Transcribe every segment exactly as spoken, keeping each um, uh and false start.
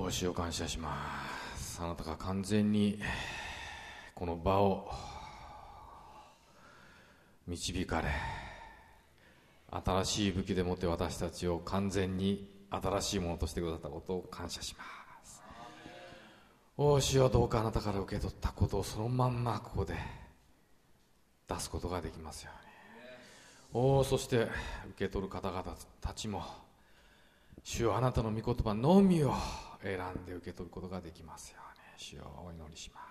お主を感謝します。あなたが完全にこの場を導かれ、新しい武器でもって私たちを完全に新しいものとしてくださったことを感謝します。お主はどうかあなたから受け取ったことをそのまんまここで出すことができますように。おそして受け取る方々たちも、主よあなたの御言葉のみを選んで受け取ることができますように。主よお祈りします。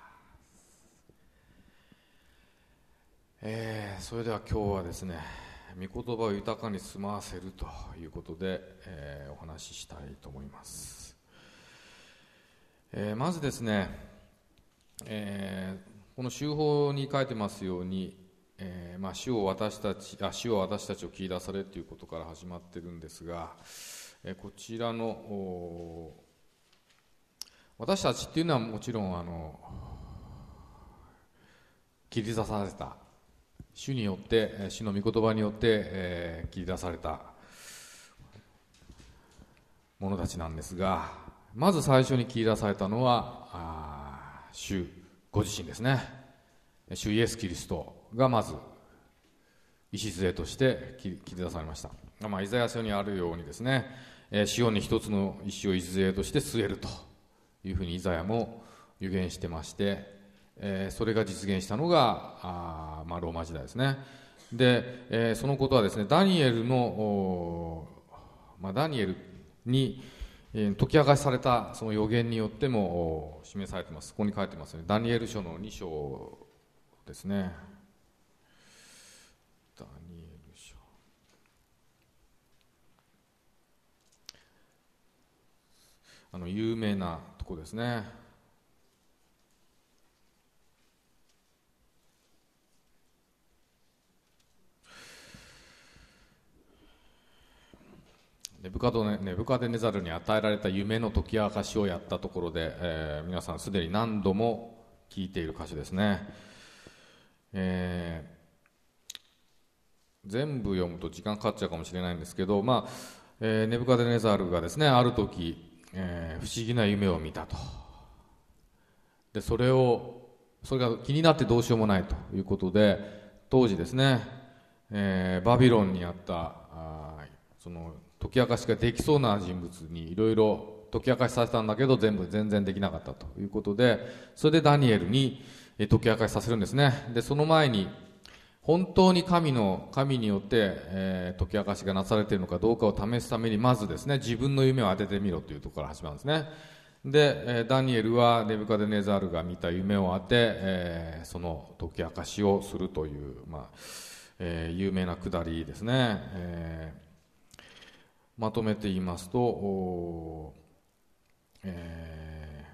えー、それでは今日はですね、御言葉を豊かに住まわせるということで、えー、お話ししたいと思います。えー、まずですね、えー、この修法に書いてますように、えーまあ、主を私たちあ主を私たちを切り出されということから始まっているんですが、えー、こちらの私たちっていうのはもちろんあの切り出された主によって主の御言葉によって、えー、切り出された者たちなんですが、まず最初に切り出されたのはあ主ご自身ですね。主イエス・キリストがまず礎として切り出されました。まあ、イザヤ書にあるようにですね、シオンに一つの石を礎として据えるというふうにイザヤも預言してまして、えー、それが実現したのがあ、まあ、ローマ時代ですね。で、えー、そのことはですね、ダニエルの、まあ、ダニエルに、えー、解き明かしされたその預言によっても示されています。ここに書いてますね。ダニエル書のに章ですね。ダニエル書あの有名なとこですね。ネブカドネ、ネブカデネザルに与えられた夢の解き明かしをやったところで、えー、皆さんすでに何度も聞いている箇所ですね。えー、全部読むと時間かかっちゃうかもしれないんですけど、まあえー、ネブカデネザルがですね、ある時、えー、不思議な夢を見たと。でそれをそれが気になってどうしようもないということで、当時ですね、えー、バビロンにあったあその解き明かしができそうな人物にいろいろ解き明かしさせたんだけど、全部全然できなかったということで、それでダニエルに解き明かしさせるんですね。でその前に本当に神の神によって、えー、解き明かしがなされているのかどうかを試すために、まずですね、自分の夢を当ててみろというところから始まるんですね。で、えー、ダニエルはネブカデネザルが見た夢を当て、えー、その解き明かしをするという、まあえー、有名なくだりですね。えーまとめて言いますと、え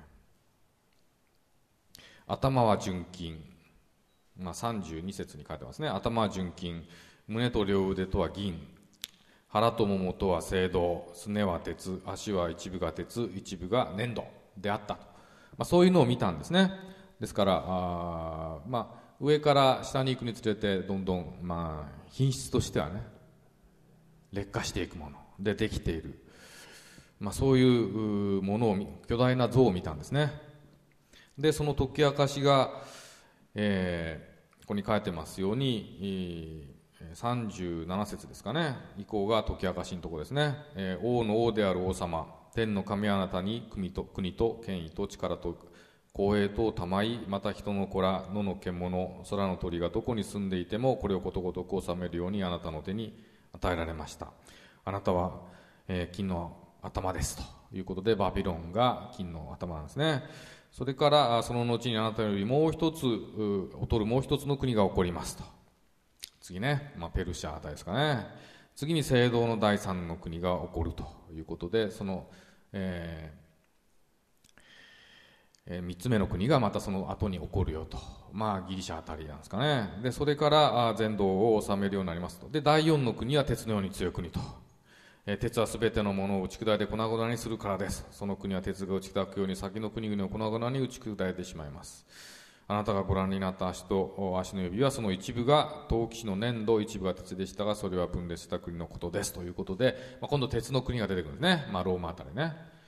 ー、頭は純金、まあ、さんじゅうに節に書いてますね。頭は純金、胸と両腕とは銀、腹とももとは青銅、すねは鉄、足は一部が鉄、一部が粘土であったと、まあ、そういうのを見たんですね。ですからあ、まあ、上から下に行くにつれてどんどん、まあ、品質としてはね劣化していくものでできている、まあ、そういうものを巨大な像を見たんですね。でその解き明かしが、えー、ここに書いてますように、えー、さんじゅうなな節ですかね以降が解き明かしのところですね。えー、王の王である王様、天の神あなたに国と国と権威と力と公栄と賜い、また人の子ら野の獣空の鳥がどこに住んでいてもこれをことごとく治めるようにあなたの手に与えられました。あなたは、えー、金の頭ですということで、バビロンが金の頭なんですね。それからその後にあなたよりもう一つ劣るもう一つの国が起こりますと。次ね、まあ、ペルシャあたりですかね。次に青銅の第三の国が起こるということで、その、えーえー、三つ目の国がまたその後に起こるよと。まあギリシャあたりなんですかね。でそれから全土を治めるようになりますと。で第四の国は鉄のように強い国と。鉄はすべてのものを打ち砕いて粉々にするからです。その国は鉄が打ち砕くように先の国々を粉々に打ち砕いてしまいます。あなたがご覧になった足と足の指はその一部が陶器師の粘土、一部が鉄でしたがそれは分裂した国のことですということで、まあ、今度鉄の国が出てくるんですね。まあ、ローマあたりね。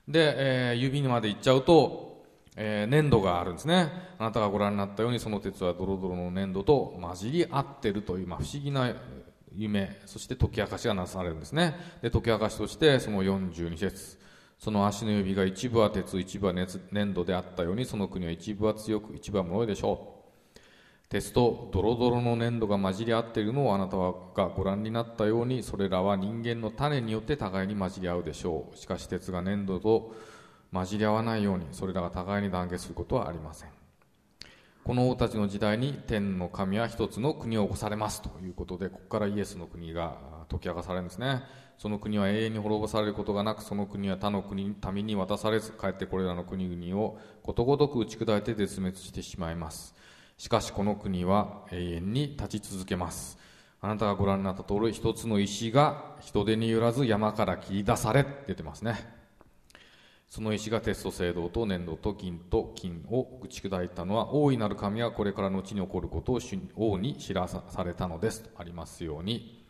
で、えー、指にまで行っちゃうと、えー、粘土があるんですね。あなたがご覧になったように、その鉄はドロドロの粘土と混じり合っているという、まあ、不思議な夢、そして解き明かしがなされるんですね。で、解き明かしとしてそのよんじゅうに節、その足の指が一部は鉄、一部は粘土であったように、その国は一部は強く、一部は脆いでしょう。鉄とドロドロの粘土が混じり合っているのをあなたがご覧になったように、それらは人間の種によって互いに混じり合うでしょう。しかし鉄が粘土と混じり合わないように、それらが互いに団結することはありません。この王たちの時代に天の神は一つの国を起こされますということで、ここからイエスの国が解き明かされるんですね。その国は永遠に滅ぼされることがなく、その国は他の国民に渡されず、かえってこれらの国々をことごとく打ち砕いて絶滅してしまいます。しかしこの国は永遠に立ち続けます。あなたがご覧になった通り、一つの石が人手によらず山から切り出され、出てますね。その石が鉄と青銅と粘土と銀と金を打ち砕いたのは、大いなる神はこれから後に起こることを王に知らされたのですとありますように、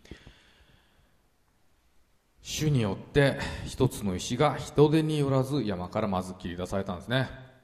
主によって一つの石が人手によらず山からまず切り出されたんですね。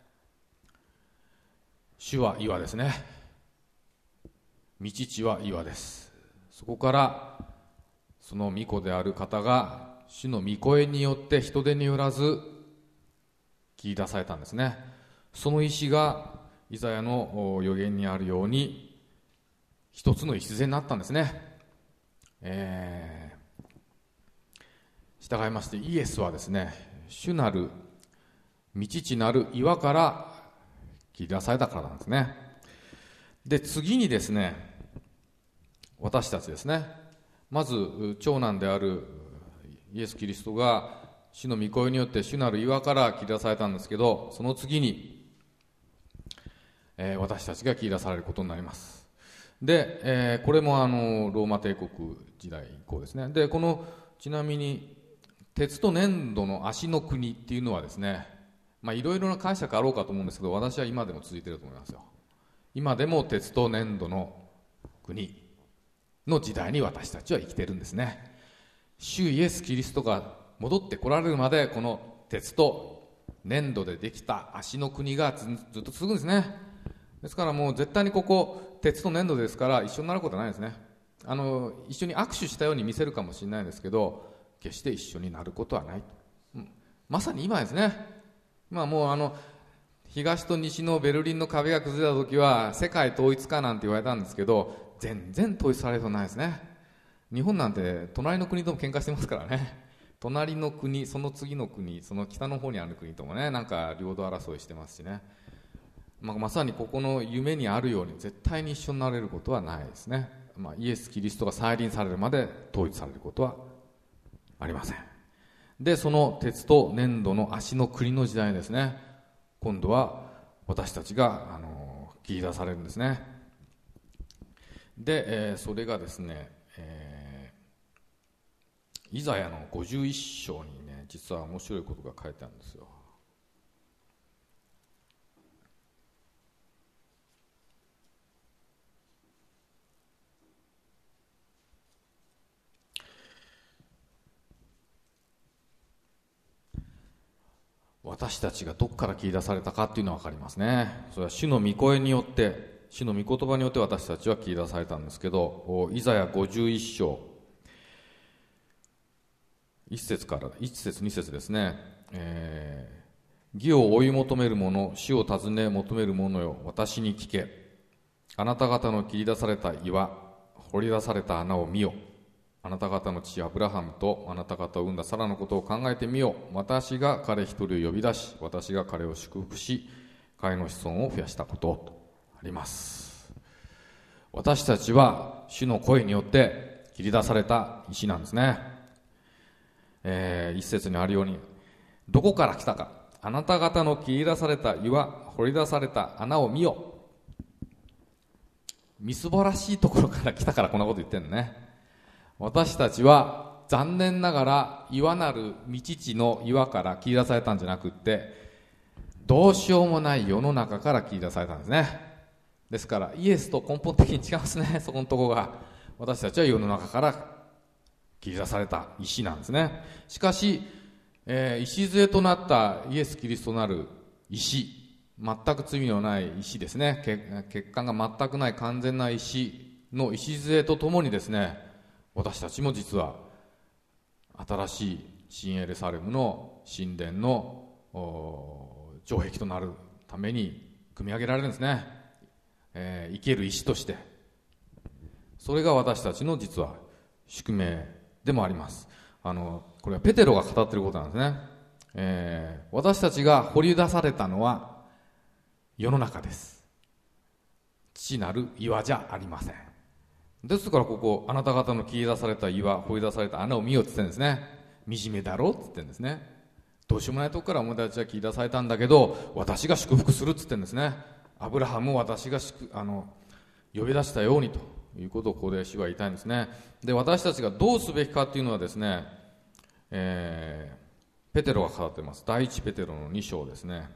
主は岩ですね。御父は岩です。そこからその御子である方が主の御声によって人手によらず切り出されたんですね。その石がイザヤの予言にあるように一つの礎になったんですね。えー、従いましてイエスはですね、主なる御父なる岩から切り出されたからなんですね。で、次にですね、私たちですね、まず長男であるイエス・キリストが主の御声によって主なる岩から切り出されたんですけど、その次に、えー、私たちが切り出されることになります。で、えー、これもあのローマ帝国時代以降ですね。で、このちなみに鉄と粘土の足の国っていうのはですね、まあいろいろな解釈あろうかと思うんですけど、私は今でも続いていると思いますよ。今でも鉄と粘土の国の時代に私たちは生きているんですね。主イエス・キリストが戻ってこられるまで、この鉄と粘土でできた足の国が ず, ずっと続くんですね。ですからもう絶対にここ鉄と粘土ですから一緒になることはないですね。あの一緒に握手したように見せるかもしれないですけど、決して一緒になることはない、うん、まさに今ですね。まあもうあの東と西のベルリンの壁が崩れた時は世界統一かなんて言われたんですけど、全然統一されることないですね。日本なんて隣の国とも喧嘩してますからね。隣の国、その次の国、その北の方にある国ともね、なんか領土争いしてますしね。まあ、まさにここの夢にあるように絶対に一緒になれることはないですね。まあ、イエス・キリストが再臨されるまで統一されることはありません。で、その鉄と粘土の足の国の時代ですね、今度は私たちがあの切り出されるんですね。で、えー、それがですね、えー、イザヤのごじゅういっ章にね、実は面白いことが書いてあるんですよ。私たちがどこから切り出されたかっていうのは分かりますね。それは主の御声によって、主の御言葉によって私たちは切り出されたんですけど、イザヤごじゅういっ章いっ節からいち節に節ですね、えー、義を追い求める者、主を尋ね求める者よ、私に聞け。あなた方の切り出された岩、掘り出された穴を見よ。あなた方の父アブラハムとあなた方を産んだサラのことを考えてみよう。私が彼一人を呼び出し、私が彼を祝福し、彼の子孫を増やしたこととあります。私たちは主の声によって切り出された石なんですね。えー、一節にあるように、どこから来たか。あなた方の切り出された岩、掘り出された穴を見よ。みすぼらしいところから来たからこんなこと言ってるのね。私たちは残念ながら岩なる御父の岩から切り出されたんじゃなくって、どうしようもない世の中から切り出されたんですね。ですからイエスと根本的に違うんですね。そこのところが、私たちは世の中から切り出された石なんですね。しかしえー、礎となったイエス・キリストなる石、全く罪のない石ですね、欠陥が全くない完全な石の礎とともにですね、私たちも実は新しい新エルサレムの神殿の城壁となるために組み上げられるんですね、えー、生ける石として。それが私たちの実は宿命でもあります。あのこれはペテロが語っていることなんですね、えー、私たちが掘り出されたのは世の中です。父なる岩じゃありません。ですからここ、あなた方の切り出された岩、掘り出された穴を見ようって言ってるんですね。惨めだろうって言ってるんですね。どうしようもないとこからお前たちは切り出されたんだけど、私が祝福するって言ってるんですね。アブラハムを私があの呼び出したようにということをここで主は言いたいんですね。で、私たちがどうすべきかっていうのはですね、えー、ペテロが語っています。第一ペテロのに章ですね。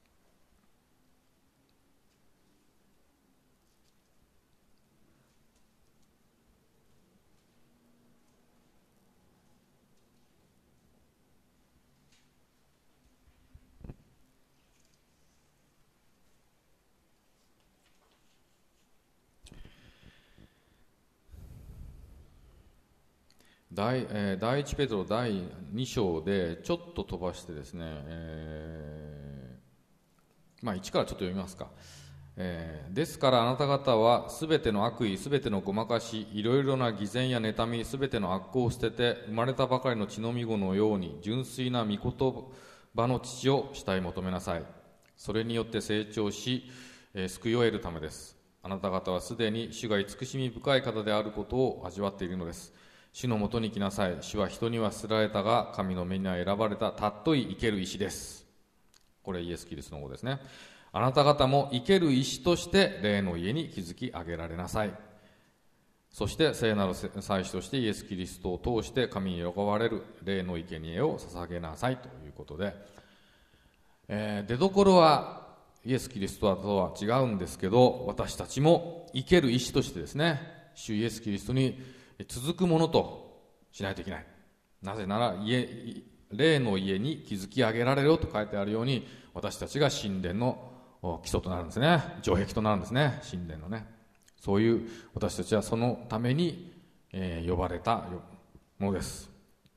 第, えー、第一ペテロだいに章でちょっと飛ばしてですね、えー、まあいちからちょっと読みますか。えー、ですからあなた方はすべての悪意、すべてのごまかし、いろいろな偽善や妬み、すべての悪行を捨てて、生まれたばかりの血のみ子のように純粋な御言葉の父を慕い求めなさい。それによって成長し、えー、救いを得るためです。あなた方はすでに主が慈しみ深い方であることを味わっているのです。主のもとに来なさい。主は人には捨てられたが、神の目には選ばれたたっとい生ける石です。これイエス・キリストの方ですね。あなた方も生ける石として霊の家に築き上げられなさい。そして聖なる祭司としてイエス・キリストを通して神に喜ばれる霊の生贄を捧げなさいということで、えー、出どころはイエス・キリストとは違うんですけど、私たちも生ける石としてですね、主イエス・キリストに続くものとしないといけない。なぜなら家霊の家に築き上げられると書いてあるように、私たちが神殿の基礎となるんですね。城壁となるんですね、神殿のね。そういう私たちはそのために、えー、呼ばれたものです。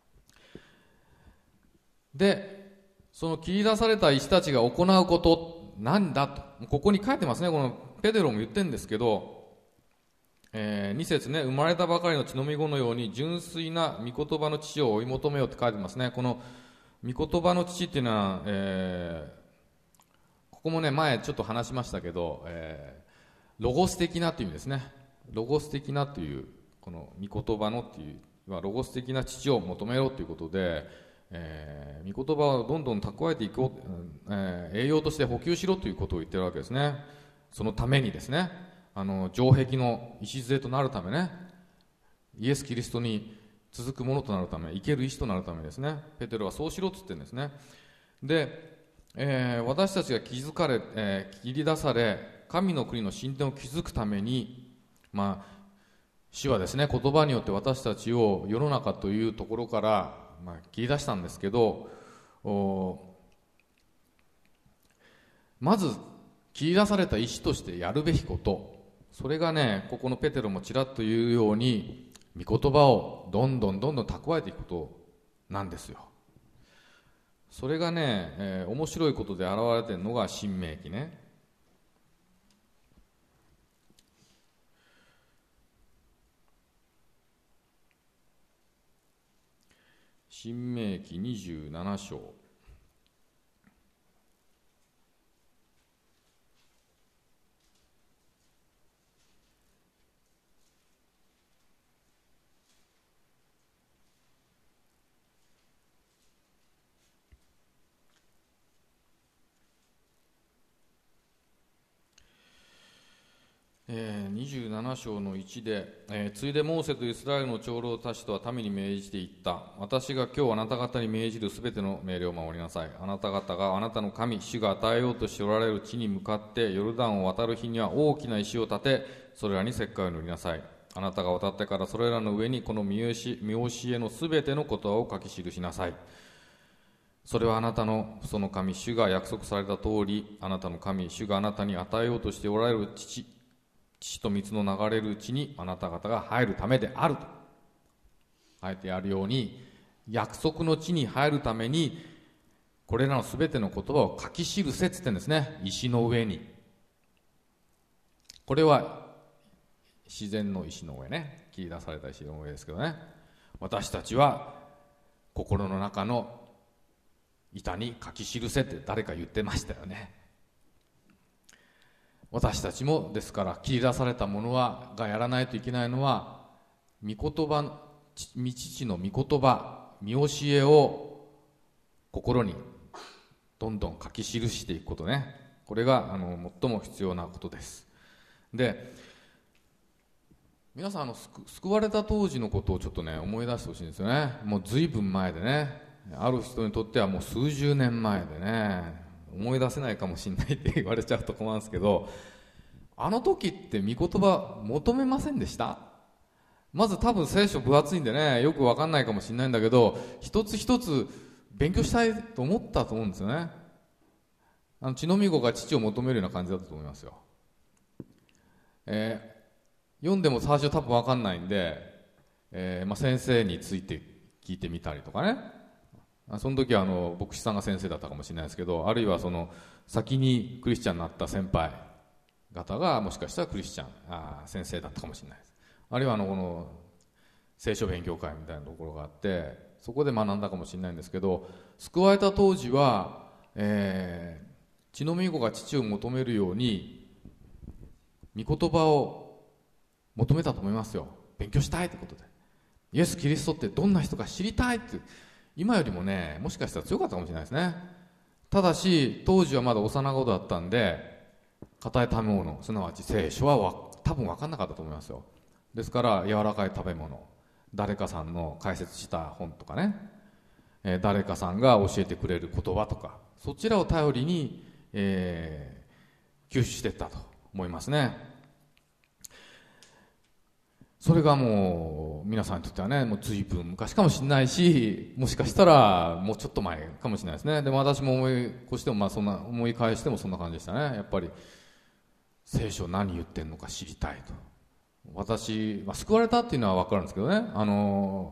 で、その切り出された石たちが行うことなんだと、ここに書いてますね。このペテロも言ってるんですけど、えー、に節ね、生まれたばかりの血のみ子のように純粋な御言葉の父を追い求めようって書いてますね。この御言葉の父っていうのは、えー、ここもね前ちょっと話しましたけど、えー、ロゴス的なという意味ですね。ロゴス的なという、この御言葉のっていうロゴス的な父を求めようということで、えー、御言葉をどんどん蓄えていこう、えー、栄養として補給しろということを言ってるわけですね。そのためにですね、あの城壁の礎となるためね、イエス・キリストに続くものとなるため、生ける石となるためですね、ペテロはそうしろと言ってるんですね。で、えー、私たちが気づかれ、えー、切り出され、神の国の神殿を築くために、まあ、主はですね、言葉によって私たちを世の中というところから、まあ、切り出したんですけど、まず切り出された石としてやるべきこと、それがね、ここのペテロもちらっと言うように、御言葉をどんどんどんどん蓄えていくことなんですよ。それがね、えー、面白いことで現れているのが新明記ね。新明記にじゅうなな章。えー、にじゅうなな章のいちで、えー、ついでモーセとイスラエルの長老たちとは民に命じて言った。私が今日あなた方に命じるすべての命令を守りなさい。あなた方があなたの神主が与えようとしておられる地に向かってヨルダンを渡る日には大きな石を立て、それらに石灰を塗りなさい。あなたが渡ってからそれらの上にこの見教えのすべての言葉を書き記しなさい。 それはあなたのその神主が約束された通り、あなたの神主があなたに与えようとしておられる父父と水の流れるうちにあなた方が入るためであると書いてあるように、約束の地に入るためにこれらのすべての言葉を書き記せって言ってるんですね。石の上に。これは自然の石の上ね、切り出された石の上ですけどね、私たちは心の中の板に書き記せって誰か言ってましたよね。私たちもですから切り出されたものはがやらないといけないのは、御言葉、御父の御言葉、御教えを心にどんどん書き記していくことね。これがあの最も必要なことです。で、皆さんあの救われた当時のことをちょっとね思い出してほしいんですよね。もうずいぶん前でね、ある人にとってはもう数十年前でね、思い出せないかもしれないって言われちゃうと困るんですけど、あの時って御言葉求めませんでした？まず多分聖書分厚いんでね、よく分かんないかもしれないんだけど、一つ一つ勉強したいと思ったと思うんですよね。あの血のみ子が父を求めるような感じだったと思いますよ。えー、読んでも最初多分分かんないんで、えーまあ、先生について聞いてみたりとかね、その時はあの牧師さんが先生だったかもしれないですけど、あるいはその先にクリスチャンになった先輩方がもしかしたらクリスチャンあ先生だったかもしれないです。あるいはあのこの聖書勉強会みたいなところがあって、そこで学んだかもしれないんですけど、救われた当時は、えー、血のみ子が父を求めるように御言葉を求めたと思いますよ。勉強したいということで、イエス・キリストってどんな人か知りたいって、今よりもねもしかしたら強かったかもしれないですね。ただし当時はまだ幼子だったんで、硬い食べ物、すなわち聖書は多分分かんなかったと思いますよ。ですから柔らかい食べ物、誰かさんの解説した本とかね、えー、誰かさんが教えてくれる言葉とか、そちらを頼りに、えー、吸収していったと思いますね。それがもう皆さんにとってはね、もう随分昔かもしれないし、もしかしたらもうちょっと前かもしれないですね。でも私も思い越しても、まあそんな思い返してもそんな感じでしたね。やっぱり聖書何言ってんのか知りたいと。私、まあ、救われたっていうのは分かるんですけどね、あの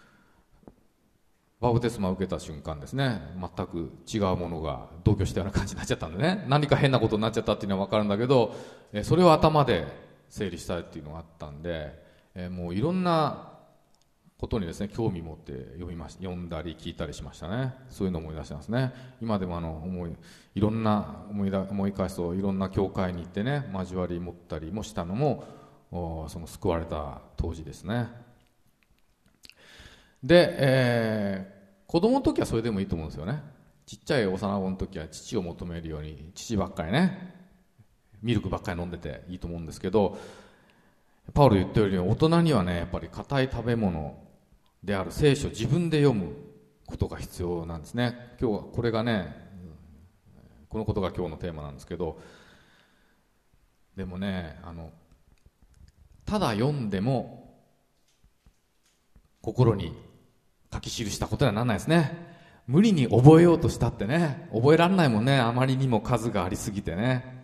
バプテスマを受けた瞬間ですね、全く違うものが同居したような感じになっちゃったんでね、何か変なことになっちゃったっていうのは分かるんだけど、えそれを頭で整理したいっていうのがあったんで、えもういろんなことにですね興味持って読みまし読んだり聞いたりしましたね。そういうのを思い出してますね。今でもあの思いいろんな思いだ思い返すと、いろんな教会に行ってね交わり持ったりもしたのもその救われた当時ですね。で、えー、子供の時はそれでもいいと思うんですよね。ちっちゃい幼子の時は父を求めるように父ばっかりね、ミルクばっかり飲んでていいと思うんですけど、パウロ言ったように大人にはねやっぱり硬い食べ物である聖書を自分で読むことが必要なんですね。今日はこれがね、このことが今日のテーマなんですけど、でもね、あのただ読んでも心に書き記したことにはならないですね。無理に覚えようとしたってね覚えられないもんね。あまりにも数がありすぎてね、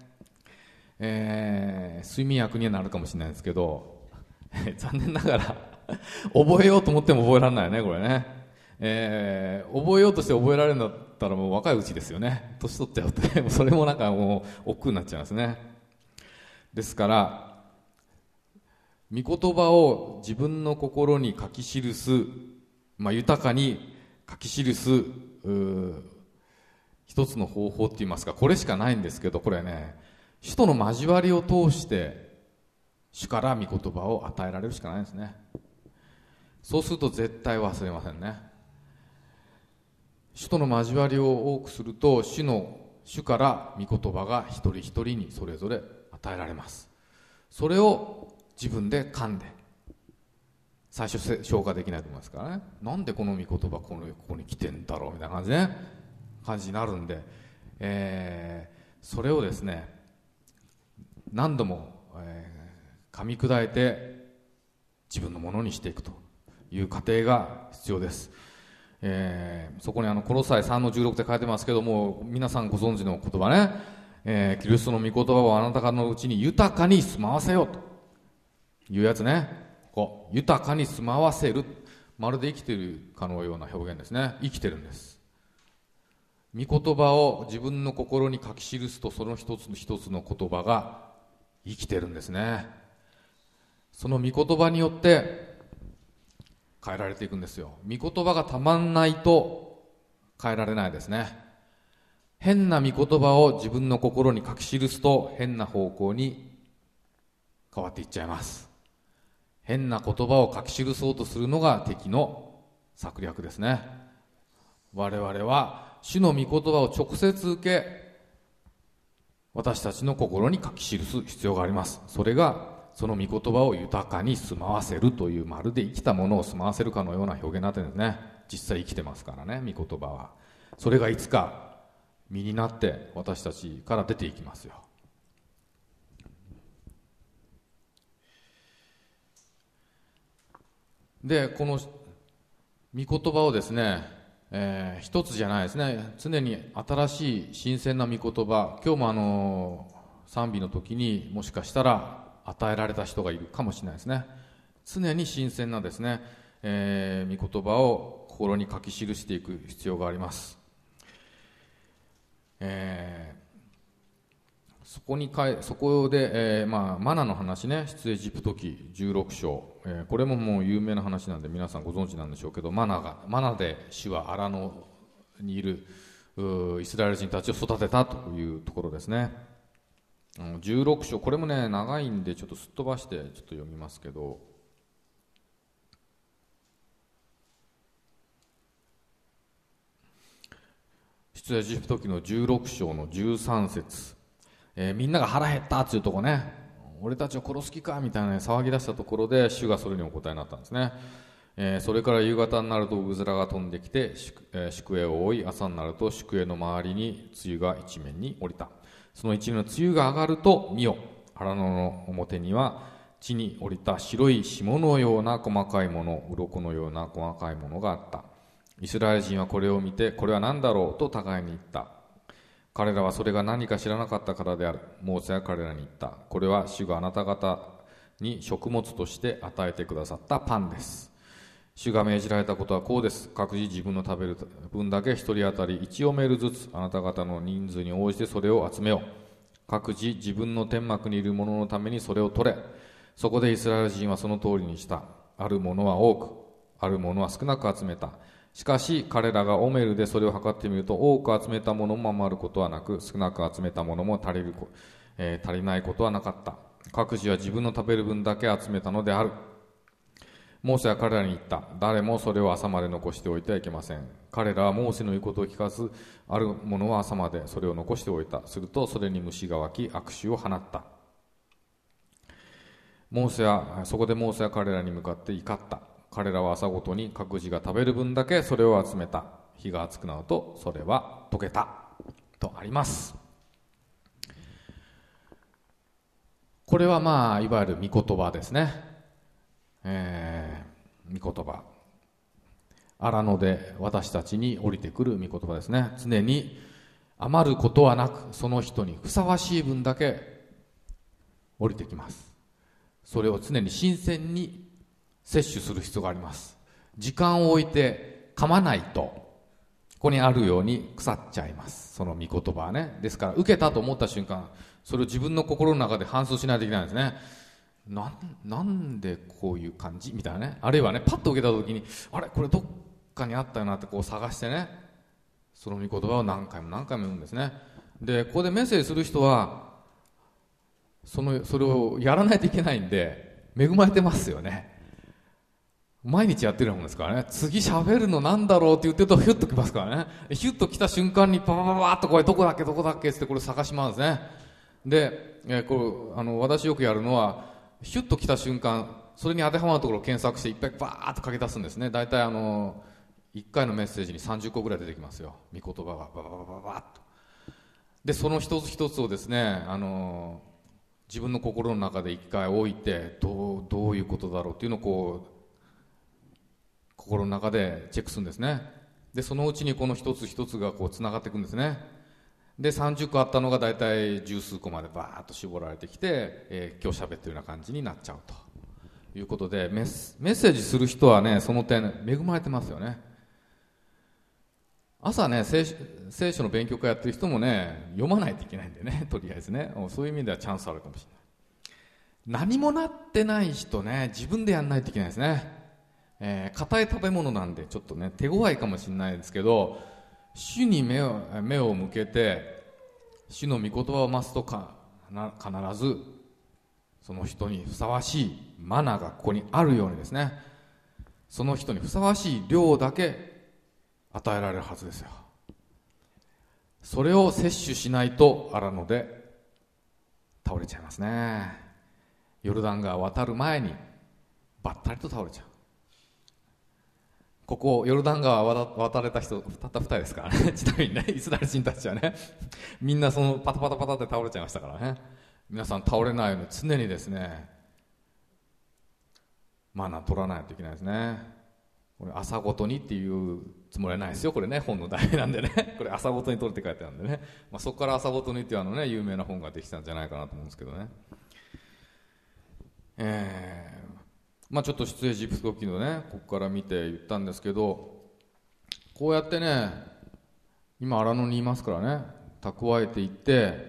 えー、睡眠薬にはなるかもしれないですけど残念ながら覚えようと思っても覚えられないよねこれね、えー、覚えようとして覚えられるんだったらもう若いうちですよね。年取っちゃうとねそれもなんかもう億劫になっちゃいますね。ですから御言葉を自分の心に書き記す、まあ、豊かに書き記す一つの方法って言いますか、これしかないんですけど、これね主との交わりを通して主から御言葉を与えられるしかないんですね。そうすると絶対忘れませんね。主との交わりを多くすると主の主から御言葉が一人一人にそれぞれ与えられます。それを自分で噛んで最初消化できないと思いますからね、なんでこの御言葉このここに来てんだろうみたいな感じね感じになるんで、えー、それをですね何度も、えー、噛み砕いて自分のものにしていくという過程が必要です。 えー、そこにあのコロサイさんのじゅうろくって書いてますけども、皆さんご存知の言葉ね、えー、キリストの御言葉をあなた方のうちに豊かに住まわせようというやつね。こう豊かに住まわせる、まるで生きているかのような表現ですね。生きてるんです。御言葉を自分の心に書き記すと、その一つ一つの言葉が生きてるんですね。その御言葉によって変えられていくんですよ。御言葉がたまんないと変えられないですね。変な御言葉を自分の心に書き記すと、変な方向に変わっていっちゃいます。変な言葉を書き記そうとするのが敵の策略ですね。我々は主の御言葉を直接受け、私たちの心に書き記す必要があります。それがその御言葉を豊かに住まわせるという、まるで生きたものを住まわせるかのような表現になってるんですね。実際生きてますからね、御言葉は。それがいつか身になって私たちから出ていきますよ。で、この御言葉をですね、えー、一つじゃないですね。常に新しい新鮮な御言葉、今日もあの賛美の時にもしかしたら与えられた人がいるかもしれないですね。常に新鮮なですね、えー、御言葉を心に書き記していく必要があります。えーそこにかいそこで、えーまあ、マナの話ね、出エジプト記じゅうろく章、えー、これももう有名な話なんで皆さんご存知なんでしょうけど、マナがマナで主は荒野にいるイスラエル人たちを育てたというところですね。じゅうろく章、これもね長いんでちょっとすっ飛ばしてちょっと読みますけど、出エジプト記のじゅうろく章のじゅうさん節、えー、みんなが腹減ったっていうところね、俺たちを殺す気かみたいな、ね、騒ぎ出したところで主がそれにお答えになったんですね。えー、それから夕方になるとうずらが飛んできて宿、えー、宿営を覆い、朝になると宿営の周りに露が一面に降りた。その一面の露が上がると見よ、腹の表には地に降りた白い霜のような細かいもの、鱗のような細かいものがあった。イスラエル人はこれを見て、これは何だろうと互いに言った。彼らはそれが何か知らなかったからである。モーセは彼らに言った。これは主があなた方に食物として与えてくださったパンです。主が命じられたことはこうです。各自自分の食べる分だけ一人当たり一オメルずつ、あなた方の人数に応じてそれを集めよう。各自自分の天幕にいる者のためにそれを取れ。そこでイスラエル人はその通りにした。ある者は多く、ある者は少なく集めた。しかし彼らがオメルでそれを測ってみると、多く集めたものも余ることはなく、少なく集めたものも足りる、えー、足りないことはなかった。各自は自分の食べる分だけ集めたのである。モーセは彼らに言った。誰もそれを朝まで残しておいてはいけません。彼らはモーセの言うことを聞かず、ある者は朝までそれを残しておいた。するとそれに虫が湧き、悪臭を放った。モーセはそこでモーセは彼らに向かって怒った。彼らは朝ごとに各自が食べる分だけそれを集めた。日が暑くなるとそれは溶けたとあります。これはまあいわゆる御言葉ですね。えー、御言葉、荒野で私たちに降りてくる御言葉ですね。常に余ることはなく、その人にふさわしい分だけ降りてきます。それを常に新鮮に摂取する必要があります。時間を置いて噛まないと、ここにあるように腐っちゃいます、その御言葉はね。ですから受けたと思った瞬間、それを自分の心の中で反芻しないといけないんですね。なん、なんでこういう感じみたいなね。あるいはね、パッと受けた時に、あれこれどっかにあったよなってこう探してね、その御言葉を何回も何回も言うんですね。で、ここでメッセージする人はそのそれをやらないといけないんで恵まれてますよね。毎日やってるもんですからね。次喋るのなんだろうって言ってるとヒュッときますからね。ヒュッと来た瞬間にパパパパッとこれどこだっけどこだっけってこれ探しますね。で、えー、これあの私よくやるのは、ヒュッと来た瞬間それに当てはまるところを検索していっぱいバーッと書き出すんですね。だいたいあのいっかいのメッセージにさんじゅっこぐらい出てきますよ、御言葉がバババババッと。でその一つ一つをですね、あの自分の心の中で一回置いて、どう、どういうことだろうっていうのをこう心の中でチェックするんですね。 でそのうちにこの一つ一つがこうつながっていくんですね。でさんじゅっこあったのがだいたい十数個までバーッと絞られてきて、えー、今日喋ってるような感じになっちゃうということで、メッ、メッセージする人はね、その点恵まれてますよね。朝ね、聖書、聖書の勉強会やってる人もね、読まないといけないんでね、とりあえずね、そういう意味ではチャンスあるかもしれない。何もなってない人ね、自分でやんないといけないですね。えー、硬い食べ物なんでちょっとね手強いかもしれないですけど、主に目を、目を向けて主の御言葉を増すとかな必ずその人にふさわしいマナーがここにあるようにですね、その人にふさわしい量だけ与えられるはずですよ。それを摂取しないと荒野で倒れちゃいますね。ヨルダン川渡る前にばったりと倒れちゃう。ここヨルダン川渡れた人たったふたりですからね。ちなみにね、イスラエル人たちはね、みんなそのパタパタパタって倒れちゃいましたからね。皆さん倒れないように常にですねマナー取らないといけないですね。これ朝ごとにっていうつもりはないですよ。これね、本の題名なんでね、これ朝ごとに取るって書いてあるんでね、まあ、そこから朝ごとにっていうあのね有名な本ができたんじゃないかなと思うんですけどね。えーまあ、ちょっと出エジプト記のねここから見て言ったんですけど、こうやってね今荒野にいますからね、蓄えていって、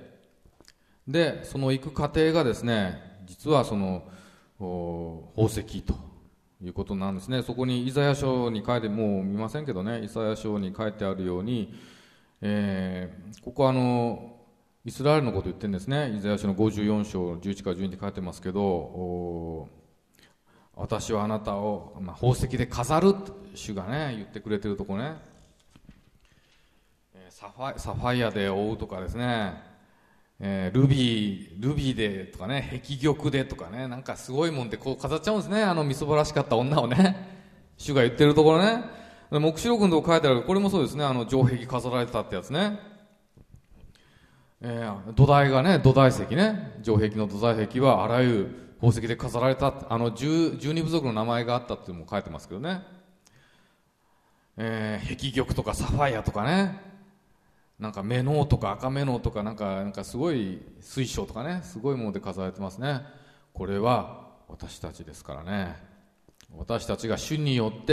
でその行く過程がですね実はその宝石ということなんですね。そこにイザヤ書に書いて、もう見ませんけどね、イザヤ書に書いてあるように、えー、ここはあのイスラエルのことを言ってるんですね。イザヤ書のごじゅうよん章じゅういちからじゅうにって書いてますけど、私はあなたを、まあ、宝石で飾るって主がね言ってくれてるとこね、サファイ、サファイアで覆うとかですね、えー、ルビールビーでとかね、碧玉でとかね、なんかすごいもんでこう飾っちゃうんですね、あのみそばらしかった女をね、主が言ってるところね。黙示録のとこ書いてある、これもそうですね、あの城壁飾られてたってやつね、えー、土台がね、土台石ね、城壁の土台石はあらゆる宝石で飾られた、あの十二部族の名前があったっていうのも書いてますけどね、えー、碧玉とかサファイアとかね、なんかメノウとか赤メノウとかなんか、なんかすごい水晶とかね、すごいもので飾られてますね。これは私たちですからね。私たちが主によって、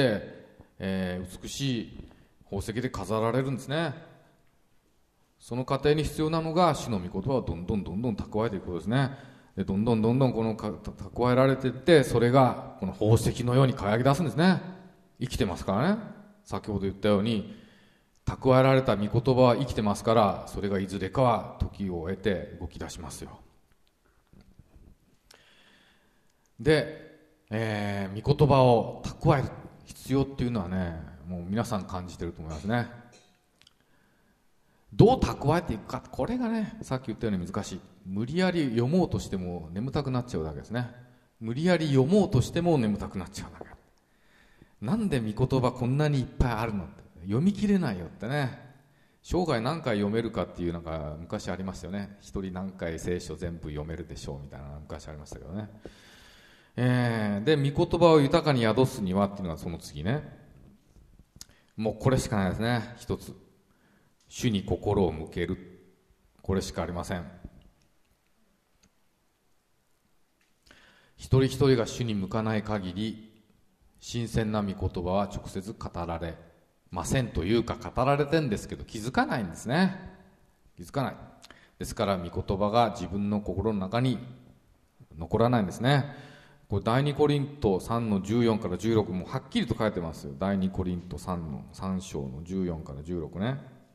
えー、美しい宝石で飾られるんですね。その過程に必要なのが主の御言葉をどんどんどんどん蓄えていくことですね。でどんどんどんどんこの蓄えられていって、それがこの宝石のように輝き出すんですね。生きてますからね。先ほど言ったように蓄えられた御言葉は生きてますから、それがいずれかは時を経て動き出しますよ。で、えー、御言葉を蓄える必要っていうのはね、もう皆さん感じてると思いますね。どう蓄えていくか、これがね、さっき言ったように難しい。無理やり読もうとしても眠たくなっちゃうだけですね。無理やり読もうとしても眠たくなっちゃうだけ。なんで御言葉こんなにいっぱいあるのって、読み切れないよってね。生涯何回読めるかっていう、なんか昔ありましたよね。一人何回聖書全部読めるでしょうみたいな昔ありましたけどね。えー、で御言葉を豊かに宿すにはっていうのがその次ね。もうこれしかないですね。一つ、主に心を向ける、これしかありません。一人一人が主に向かない限り、新鮮な御言葉は直接語られませんというか、語られてるんですけど気づかないんですね。気づかない。ですから御言葉が自分の心の中に残らないんですね。これ第二コリントさんのじゅうよんからじゅうろくもはっきりと書いてますよ。第二コリントさんのさん章のじゅうよんからじゅうろくね。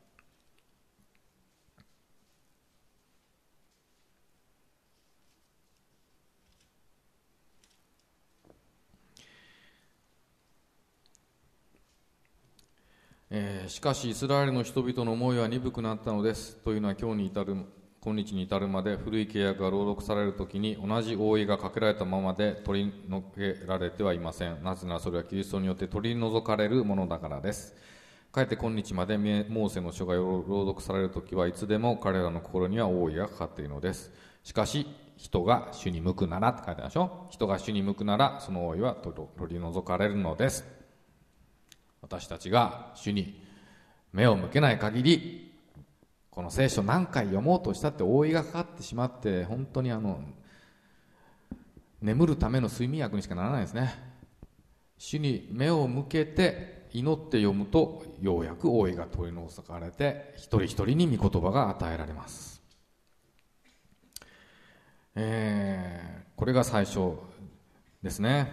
えー、しかしイスラエルの人々の思いは鈍くなったのです。というのは今日に至る今日に至るまで古い契約が朗読されるときに同じ覆いがかけられたままで取り除けられてはいません。なぜならそれはキリストによって取り除かれるものだからです。かえって今日までモーセの書が朗読されるときはいつでも彼らの心には覆いがかかっているのです。しかし人が主に向くならって書いてあるでしょ。人が主に向くならその覆いは取り除かれるのです。私たちが主に目を向けない限り、この聖書何回読もうとしたって覆いがかかってしまって、本当にあの眠るための睡眠薬にしかならないですね。主に目を向けて祈って読むと、ようやく覆いが取り除かれて、一人一人に御言葉が与えられます。えー、これが最初ですね。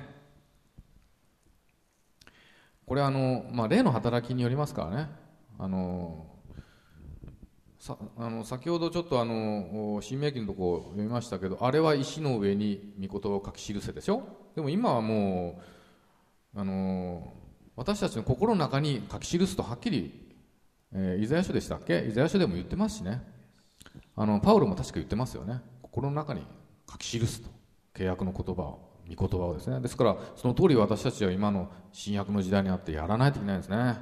これはあの、まあ、霊の働きによりますからね。あのさあの先ほどちょっとあの新明記のところを読みましたけど、あれは石の上に御言葉を書き記せでしょ。でも今はもうあの私たちの心の中に書き記すとはっきり、えー、イザヤ書でしたっけ、イザヤ書でも言ってますしね。あのパウロも確か言ってますよね。心の中に書き記すと、契約の言葉を、御言葉をですね。ですからその通り私たちは今の新約の時代にあってやらないといけないんですね。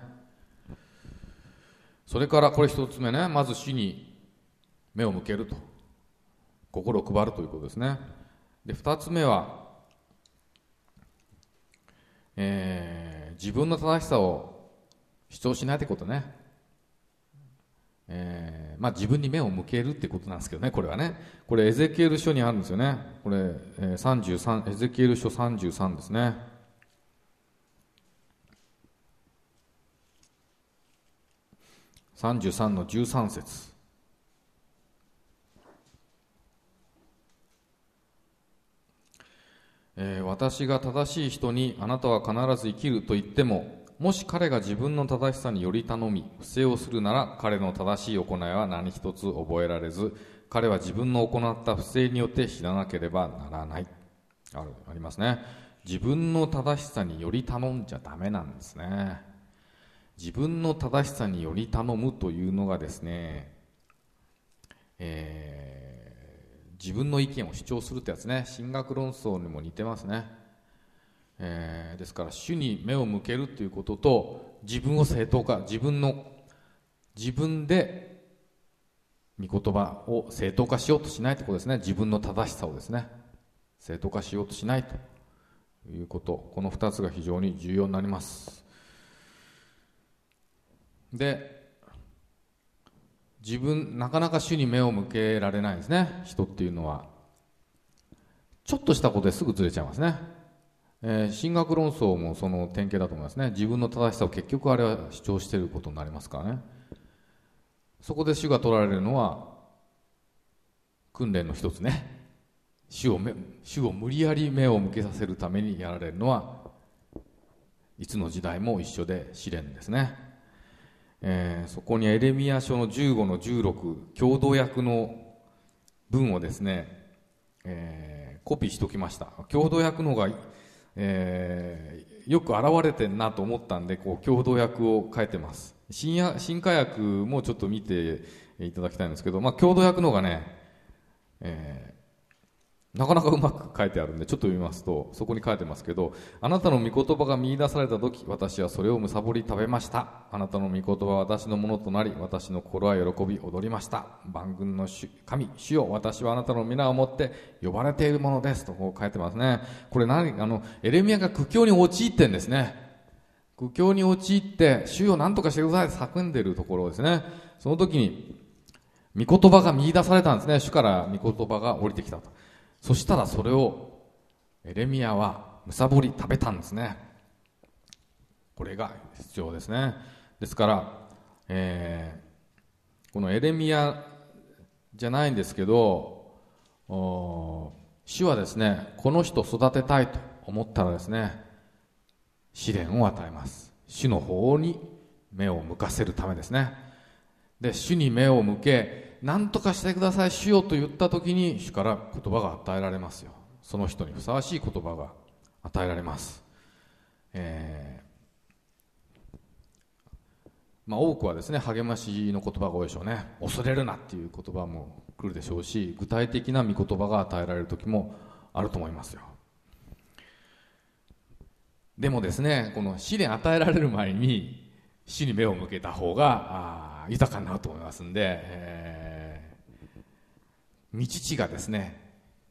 それからこれ一つ目ね、まず主に目を向けると、心を配るということですね。で二つ目は、えー、自分の正しさを主張しないということね。えー、まあ自分に目を向けるってことなんですけどね、これはね。これエゼキエル書にあるんですよね。これ、えー、さんじゅうさん、エゼキエル書さんじゅうさんですね。さんじゅうさんのじゅうさん節。えー、私が正しい人にあなたは必ず生きると言っても、もし彼が自分の正しさにより頼み不正をするなら、彼の正しい行いは何一つ覚えられず、彼は自分の行った不正によって死ななければならない。 ある、ありますね。自分の正しさにより頼んじゃダメなんですね。自分の正しさにより頼むというのがですね、えー、自分の意見を主張するってやつね。神学論争にも似てますね。えー、ですから主に目を向けるということと、自分を正当化、自分の自分で御言葉を正当化しようとしないということですね。自分の正しさをですね正当化しようとしないということ、このふたつが非常に重要になります。で、自分なかなか主に目を向けられないですね。人っていうのはちょっとしたことですぐずれちゃいますね。えー、神学論争もその典型だと思いますね。自分の正しさを結局あれは主張していることになりますからね。そこで主が取られるのは訓練の一つね。主を目主を無理やり目を向けさせるためにやられるのはいつの時代も一緒で試練ですね。えー、そこにエレミヤ書のじゅうごのじゅうろく、共同訳の文をですね、えー、コピーしておきました。共同訳の方がえー、よく現れてんなと思ったんで、こう共同訳を書いてます。 新, や新化訳もちょっと見ていただきたいんですけど、まあ、共同訳の方がね、えー、なかなかうまく書いてあるんでちょっと読みますと、そこに書いてますけど、あなたの御言葉が見出された時、私はそれをむさぼり食べました。あなたの御言葉は私のものとなり、私の心は喜び踊りました。万軍の主神主よ、私はあなたの皆をもって呼ばれているものですとこう書いてますね。これ何、あのエレミヤが苦境に陥ってんですね。苦境に陥って主よ何とかしてくださいと叫んでるところですね。その時に御言葉が見出されたんですね。主から御言葉が降りてきたと。そしたらそれをエレミヤはむさぼり食べたんですね。これが必要ですね。ですから、えー、このエレミヤじゃないんですけど、主はですね、この人を育てたいと思ったらですね、試練を与えます。主の方に目を向かせるためですね。で、主に目を向け、何とかしてください主よと言ったときに、主から言葉が与えられますよ。その人にふさわしい言葉が与えられます。えー、まあ多くはですね、励ましの言葉が多いでしょうね。恐れるなっていう言葉も来るでしょうし、具体的な御言葉が与えられる時もあると思いますよ。でもですね、この試練与えられる前に主に目を向けた方が豊かになると思いますんで、えー、御父がですね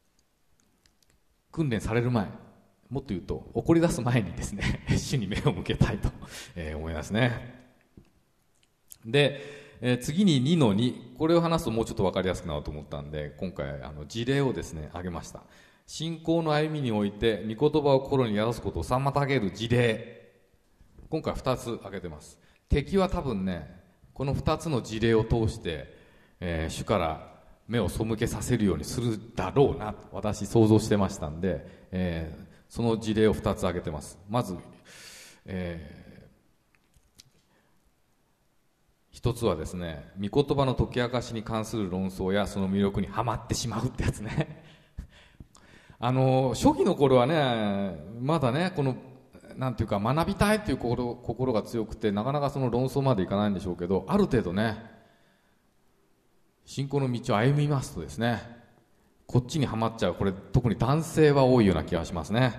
訓練される前、もっと言うと怒り出す前にですね主に目を向けたいと、えー、思いますね。 で、えー、次ににのに、これを話すともうちょっと分かりやすくなると思ったんで、今回あの事例をですね挙げました。信仰の歩みにおいて御言葉を心に宿すことを妨げる事例、今回ふたつ挙げてます。敵は多分ね、このふたつの事例を通して、えー、主から目を背けさせるようにするだろうなと私想像してましたんで、えー、その事例をふたつ挙げてます。まず、えー、ひとつはですね、御言葉の解き明かしに関する論争やその魅力にはまってしまうってやつねあの初期の頃はね、まだね、このなんていうか学びたいっていう心、心が強くて、なかなかその論争までいかないんでしょうけど、ある程度ね、信仰の道を歩みますとですね、こっちにはまっちゃう。これ特に男性は多いような気がしますね。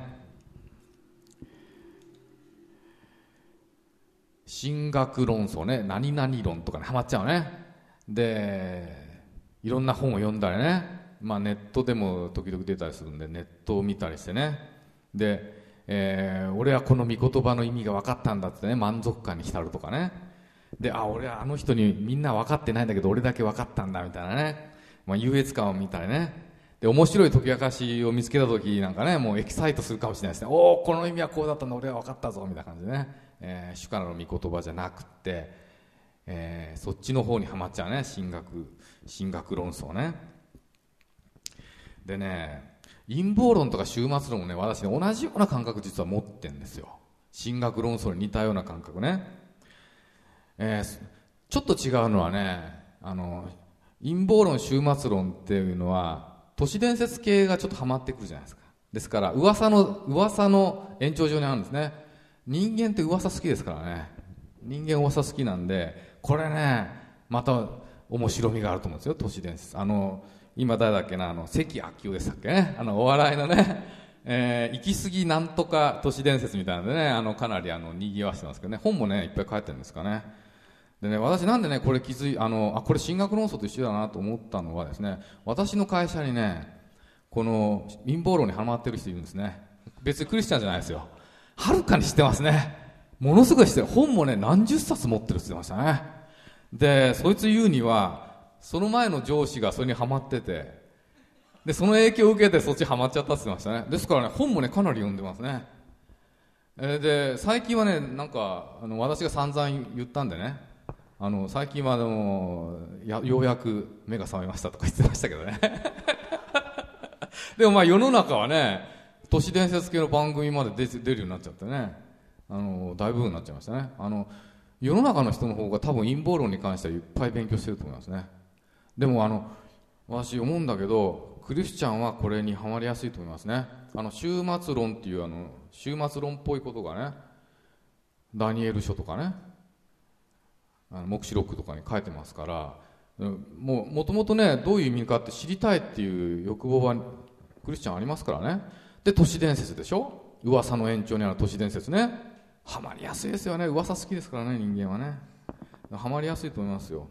神学論争ね、何々論とかにはまっちゃうね。で、いろんな本を読んだりね、まあ、ネットでも時々出たりするんでネットを見たりしてね、で、えー、俺はこの御言葉の意味が分かったんだってね、満足感に浸るとかね。で、あ、俺はあの人にみんな分かってないんだけど俺だけ分かったんだみたいなね、まあ、優越感を見たりね。で、面白い解き明かしを見つけた時なんかね、もうエキサイトするかもしれないですね。おお、この意味はこうだったんだ、俺は分かったぞみたいな感じでね、えー、主からの御言葉じゃなくて、えー、そっちの方にはまっちゃうね、神学神学論争ね。でね、陰謀論とか終末論もね、私ね、同じような感覚実は持ってるんですよ。神学論争に似たような感覚ね。えー、ちょっと違うのはね、あの陰謀論終末論っていうのは都市伝説系がちょっとハマってくるじゃないですか。ですから噂の噂の延長上にあるんですね。人間って噂好きですからね。人間噂好きなんで、これね、また面白みがあると思うんですよ、都市伝説。あの今誰だっけな、あの関明夫でしたっけね、あのお笑いのね、えー、行き過ぎなんとか都市伝説みたいなのでね、あのかなりあの賑わしてますけどね、本もねいっぱい書いてるんですかね。でね、私なんでねこれ気づいあのあこれ神学論争と一緒だなと思ったのはですね、私の会社にねこの陰謀論にハマってる人いるんですね。別にクリスチャンじゃないですよ。はるかに知ってますね。ものすごい知ってる。本もね何十冊持ってるって言ってましたね。でそいつ言うにはその前の上司がそれにハマってて、でその影響を受けてそっちハマっちゃったって言ってましたね。ですからね、本もねかなり読んでますね。えー、で最近はね、なんかあの私が散々言ったんでね、あの最近はあのやようやく目が覚めましたとか言ってましたけどねでもまあ世の中はね、都市伝説系の番組まで 出, 出るようになっちゃってね、あの大部分になっちゃいましたね。あの世の中の人の方が多分陰謀論に関してはいっぱい勉強してると思いますね。でもあの私思うんだけど、クリスチャンはこれにハマりやすいと思いますね。あの終末論っていうあの終末論っぽいことがね、ダニエル書とかね、あの黙示録とかに書いてますから、もうもともとねどういう意味かって知りたいっていう欲望はクリスチャンありますからね。で都市伝説でしょ、噂の延長にある都市伝説ね、ハマりやすいですよね。噂好きですからね、人間はね。ハマりやすいと思いますよ。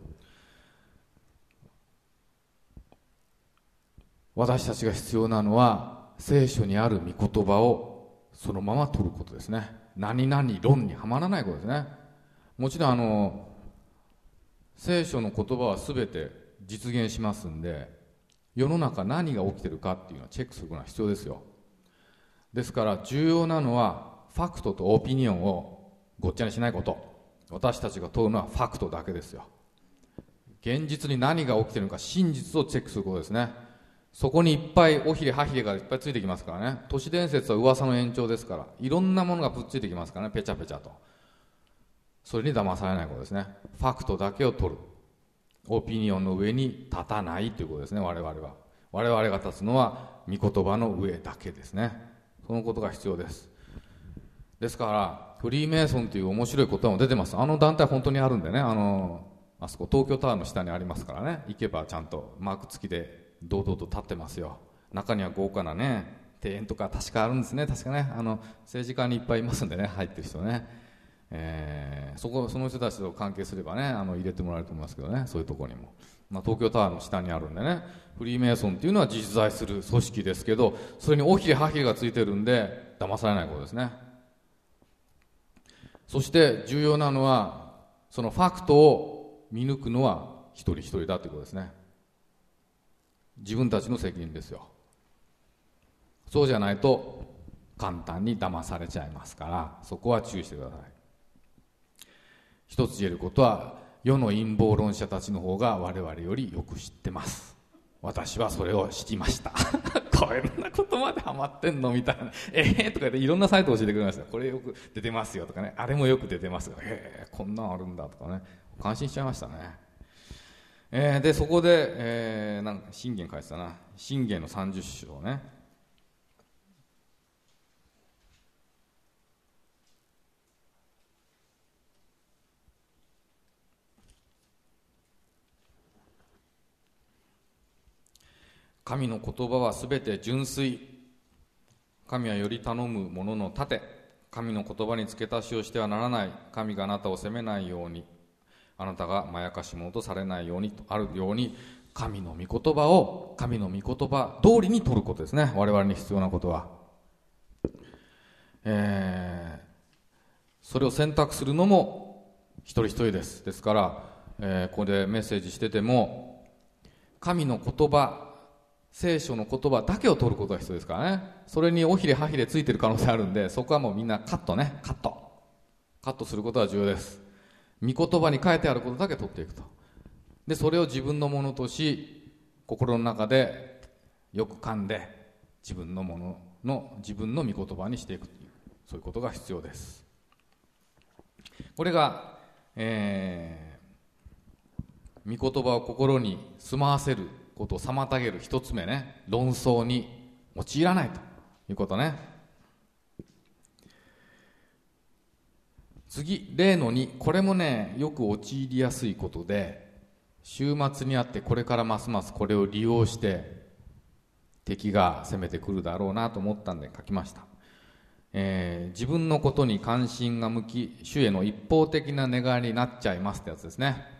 私たちが必要なのは聖書にある御言葉をそのまま取ることですね。何々論にはまらないことですね。もちろんあの聖書の言葉は全て実現しますんで、世の中何が起きてるかっていうのはチェックすることが必要ですよ。ですから重要なのはファクトとオピニオンをごっちゃにしないこと。私たちが問うのはファクトだけですよ。現実に何が起きてるのか、真実をチェックすることですね。そこにいっぱい尾ひれ歯ひれがいっぱいついてきますからね。都市伝説は噂の延長ですから、いろんなものがぶっついてきますからね、ペチャペチャと。それに騙されないことですね。ファクトだけを取る、オピニオンの上に立たないということですね。我々は我々が立つのは御言葉の上だけですね。そのことが必要です。ですからフリーメイソンという面白い言葉も出てます。あの団体本当にあるんでね、あのあそこ東京タワーの下にありますからね、行けばちゃんとマーク付きで堂々と立ってますよ。中には豪華なね庭園とか確かあるんですね。確かね、あの政治家にいっぱいいますんでね、入ってる人ね、えー、そこその人たちと関係すればね、あの入れてもらえると思いますけどね、そういうところにも、まあ、東京タワーの下にあるんでね。フリーメイソンっていうのは実在する組織ですけど、それに尾ひれ歯ひれがついてるんで騙されないことですね。そして重要なのはそのファクトを見抜くのは一人一人だということですね。自分たちの責任ですよ。そうじゃないと簡単に騙されちゃいますから、そこは注意してください。一つ言えることは、世の陰謀論者たちの方が我々よりよく知ってます。私はそれを知りましたこんなことまでハマってんのみたいな、えーとか言っていろんなサイトを教えてくれました。これよく出てますよとかね、あれもよく出てますよ、へーこんなんあるんだとかね、感心しちゃいましたね。えー、でそこで、えー、なんか信玄書いてたな、信玄のさんじゅっ章ね。神の言葉はすべて純粋。神はより頼むものの盾。神の言葉に付け足しをしてはならない。神があなたを責めないように、あなたがまやかし者とされないようにとあるように、神の御言葉を神の御言葉通りに取ることですね。我々に必要なことは、えー、それを選択するのも一人一人です。ですから、えー、ここでメッセージしてても、神の言葉、聖書の言葉だけを取ることが必要ですからね。それに尾ひれ歯ひれついてる可能性あるんで、そこはもうみんなカットね、カットカットすることは重要です。御言葉に書いてあることだけ取っていくと。でそれを自分のものとし、心の中でよく噛んで自分のものの自分の御言葉にしていくという、そういうことが必要です。これが、えー、御言葉を心に住まわせることを妨げる一つ目ね、論争に陥らないということね。次、例のに、これもねよく陥りやすいことで、週末にあってこれからますますこれを利用して敵が攻めてくるだろうなと思ったんで書きました。えー、自分のことに関心が向き、主への一方的な願いになっちゃいますってやつですね。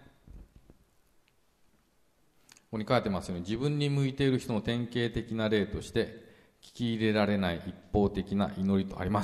ここに書いてますように、自分に向いている人の典型的な例として聞き入れられない一方的な祈りとあります。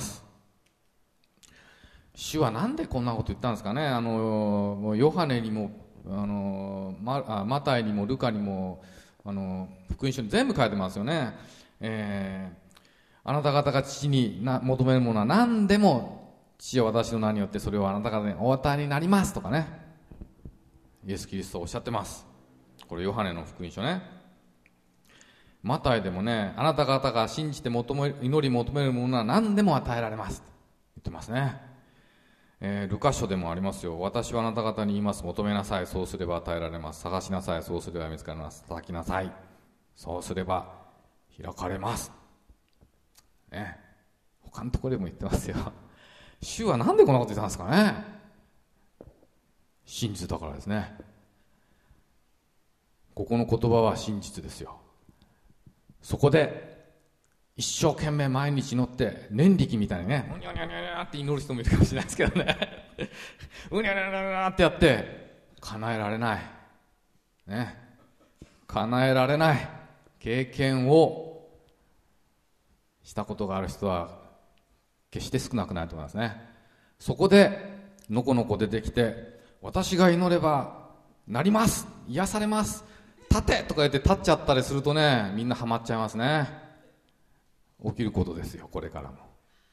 主はなんでこんなこと言ったんですかね。あのもうヨハネにもあの マ, あマタイにもルカにもあの福音書に全部書いてますよね。えー、あなた方が父にな求めるものは何でも父は私の名によってそれをあなた方にお与えになりますとかね、イエス・キリストはおっしゃってます。これヨハネの福音書ね。マタイでもね、あなた方が信じて求め祈り求めるものは何でも与えられますと言ってますね。えー、ルカ書でもありますよ。私はあなた方に言います。求めなさい、そうすれば与えられます。探しなさい、そうすれば見つかります。叩きなさい、そうすれば開かれます、ね、他のところでも言ってますよ。主はなんでこんなこと言ったんですかね。真実だからですね。ここの言葉は真実ですよ。そこで一生懸命毎日祈って念力みたいにね、うにゃにゃにゃにゃって祈る人もいるかもしれないですけどねうにゃにゃにゃにゃってやって叶えられないね、叶えられない経験をしたことがある人は決して少なくないと思いますね。そこでのこのこ出てきて、私が祈ればなります、癒されます、立てとか言って立っちゃったりするとね、みんなハマっちゃいますね。起きることですよ、これからも。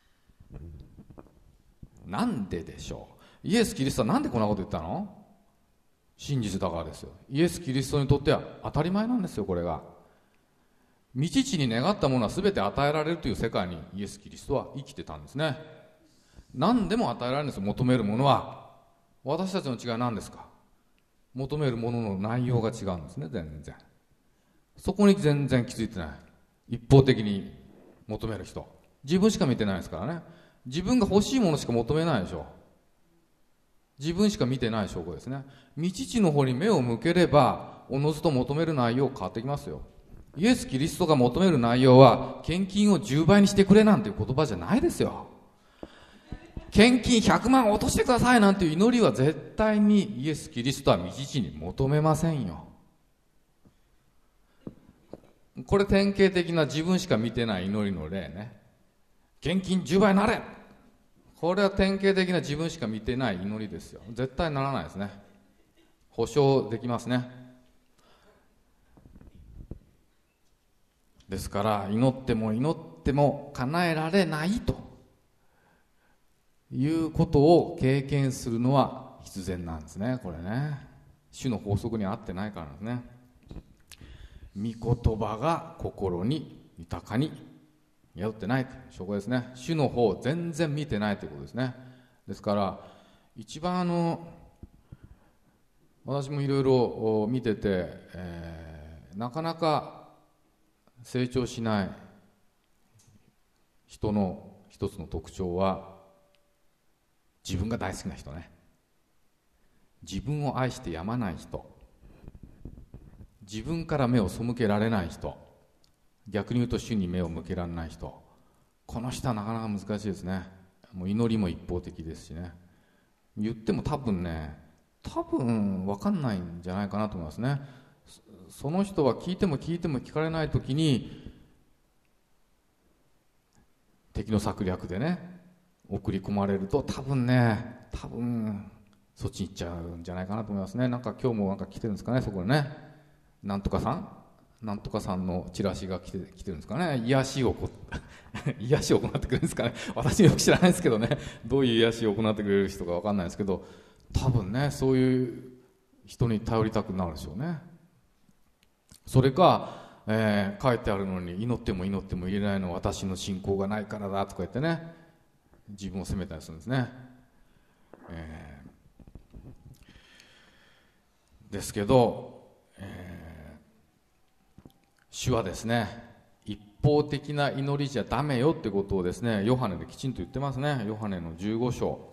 なんででしょう。イエス・キリストはなんでこんなこと言ったの。真実だからですよ。イエス・キリストにとっては当たり前なんですよ。これが未知に願ったものは全て与えられるという世界にイエス・キリストは生きてたんですね。何でも与えられるんですよ。求めるものは。私たちの違いは何ですか。求めるものの内容が違うんですね。全然そこに全然気づいてない。一方的に求める人、自分しか見てないですからね。自分が欲しいものしか求めないでしょ。自分しか見てない証拠ですね。未知の方に目を向ければおのずと求める内容変わってきますよ。イエス・キリストが求める内容は献金をじゅうばいにしてくれなんていう言葉じゃないですよ。献金ひゃくまん落としてくださいなんていう祈りは絶対にイエス・キリストは未知に求めませんよ。これ典型的な自分しか見てない祈りの例ね。献金じゅうばいになれ、これは典型的な自分しか見てない祈りですよ。絶対ならないですね。 保証できますね。ですから祈っても祈っても叶えられないということを経験するのは必然なんですね。これね、主の法則に合ってないからなんですね。御言葉が心に豊かに宿ってないという証拠ですね。主の方を全然見てないということですね。ですから一番あの私もいろいろ見てて、えー、なかなか成長しない人の一つの特徴は、自分が大好きな人ね。自分を愛してやまない人、自分から目を背けられない人、逆に言うと主に目を向けられない人、この人はなかなか難しいですね。もう祈りも一方的ですしね。言っても多分ね多分分かんないんじゃないかなと思いますね。その人は聞いても聞いても聞かれないときに、敵の策略でね送り込まれると、多分ね多分そっちに行っちゃうんじゃないかなと思いますね。なんか今日もなんか来てるんですかね、そこでね、なんとかさんなんとかさんのチラシが来て来てるんですかね。癒しを癒しを行ってくれるんですかね。私よく知らないですけどね、どういう癒しを行ってくれる人か分かんないですけど、多分ねそういう人に頼りたくなるでしょうね。それか、えー、書いてあるのに祈っても祈っても入れないのは私の信仰がないからだとか言ってね、自分を責めたりするんですね。えー、ですけど、えー、主はですね、一方的な祈りじゃダメよってことをですね、ヨハネできちんと言ってますね。ヨハネのじゅうご章、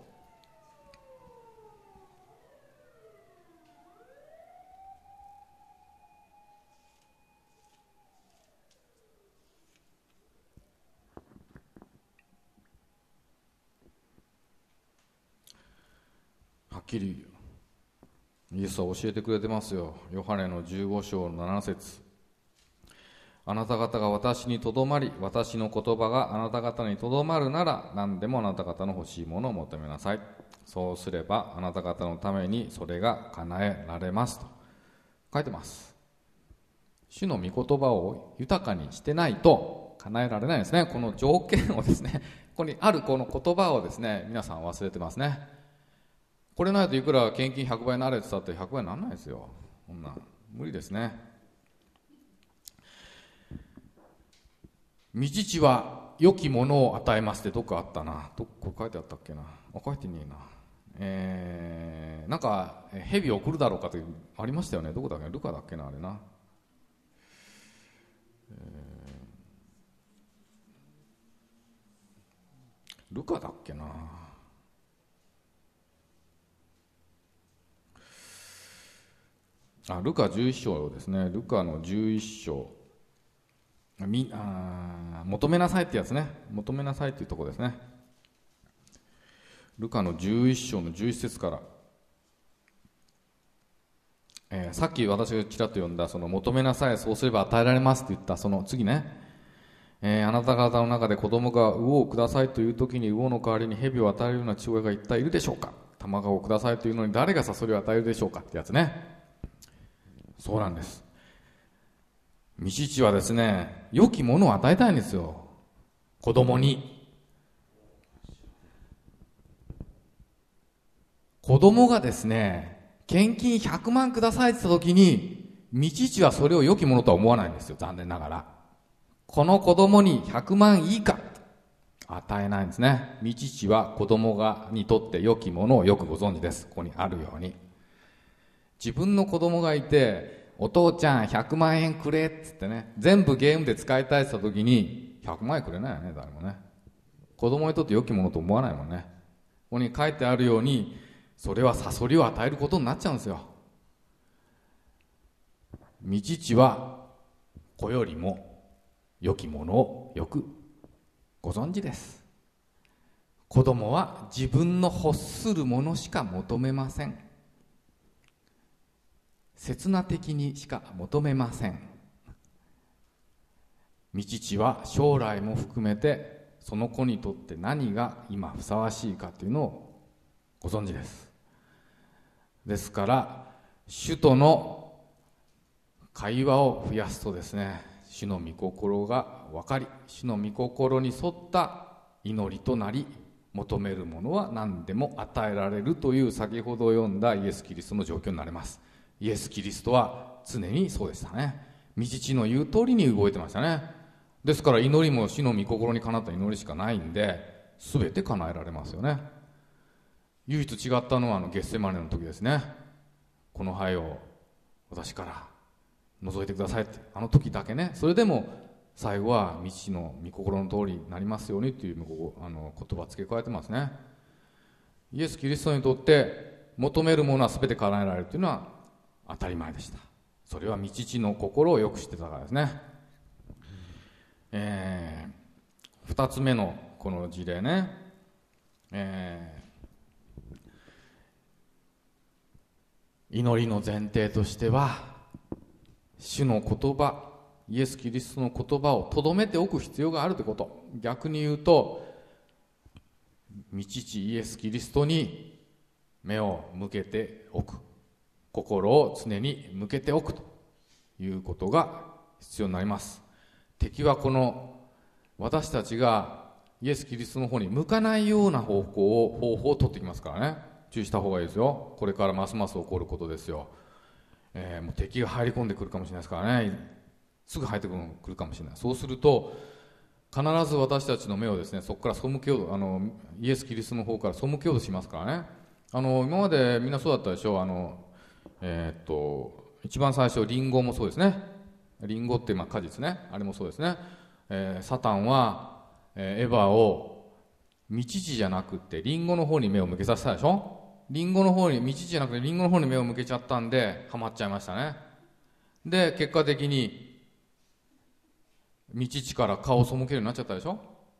はっきりイエスは教えてくれてますよ。ヨハネのじゅうご章のなな節、あなた方が私にとどまり、私の言葉があなた方にとどまるなら、何でもあなた方の欲しいものを求めなさい。そうすればあなた方のためにそれが叶えられますと書いてます。主の御言葉を豊かにしてないと叶えられないですね。この条件をですね、ここにあるこの言葉をですね、皆さん忘れてますね。これないといくら献金ひゃくばいになれって言ったってひゃくばいにならないですよ。こんな無理ですね。御父は良きものを与えますってどこあったな。どこ書いてあったっけな。あ、書いてねえな。えー、なんか蛇を送るだろうかというありましたよね。どこだっけ、ルカだっけな、あれな。えー、ルカだっけな。あ、ルカじゅういっ章ですね。ルカのじゅういっ章、みあ求めなさいってやつね。求めなさいっていうところですね。ルカのじゅういっ章のじゅういち節から、えー、さっき私がちらっと読んだその求めなさい、そうすれば与えられますって言ったその次ね、えー、あなた方の中で子供が魚をくださいという時に魚の代わりに蛇を与えるような父親が一体いるでしょうか。卵をくださいというのに誰がサソリを与えるでしょうかってやつね。そうなんです。御父はですね、良きものを与えたいんですよ、子供に。子供がですね、献金ひゃくまんくださいって言った時に、御父はそれを良きものとは思わないんですよ、残念ながら。この子供にひゃくまんいいか与えないんですね。御父は子供がにとって良きものをよくご存知です。ここにあるように、自分の子供がいて、お父ちゃんひゃくまんえんくれっつってね、全部ゲームで使いたいって言った時にひゃくまんえんくれないよね、誰もね。子供にとって良きものと思わないもんね。ここに書いてあるように、それはサソリを与えることになっちゃうんですよ。御父は子よりも良きものをよくご存知です。子供は自分の欲するものしか求めません。刹那的にしか求めません。御父は将来も含めてその子にとって何が今ふさわしいかというのをご存知です。ですから主との会話を増やすとですね、主の御心が分かり、主の御心に沿った祈りとなり、求めるものは何でも与えられるという先ほど読んだイエス・キリストの状況になります。イエス・キリストは常にそうでしたね。御父の言う通りに動いてましたね。ですから祈りも主の御心にかなった祈りしかないんで、全て叶えられますよね。唯一違ったのはあのゲッセマネの時ですね。この灰を私から除いてくださいって、あの時だけね。それでも最後は御父の御心の通りになりますようにというあの言葉付け加えてますね。イエス・キリストにとって求めるものは全て叶えられるというのは当たり前でした。それは御父の心をよく知ってたからですね。えー、二つ目のこの事例ね、えー、祈りの前提としては主の言葉、イエス・キリストの言葉をとどめておく必要があるということ。逆に言うと、御父イエス・キリストに目を向けておく、心を常に向けておくということが必要になります。敵はこの私たちがイエス・キリストの方に向かないような方向を方法を取ってきますからね。注意した方がいいですよ。これからますます起こることですよ。えー、もう敵が入り込んでくるかもしれないですからね。すぐ入ってくるかもしれない。そうすると必ず私たちの目をですね、そこから背けようと、あのイエス・キリストの方から背けようとしますからね。あの今までみんなそうだったでしょう。あのえー、っと一番最初リンゴもそうですね。リンゴってまあ果実ね、あれもそうですね。えー、サタンは、えー、エヴァを道地じゃなくってリンゴの方に目を向けさせたでしょ。リンゴの方に、道地じゃなくてリンゴの方に目を向けちゃったんでハマっちゃいましたね。で結果的に道地から顔を背けるようになっちゃったでしょ。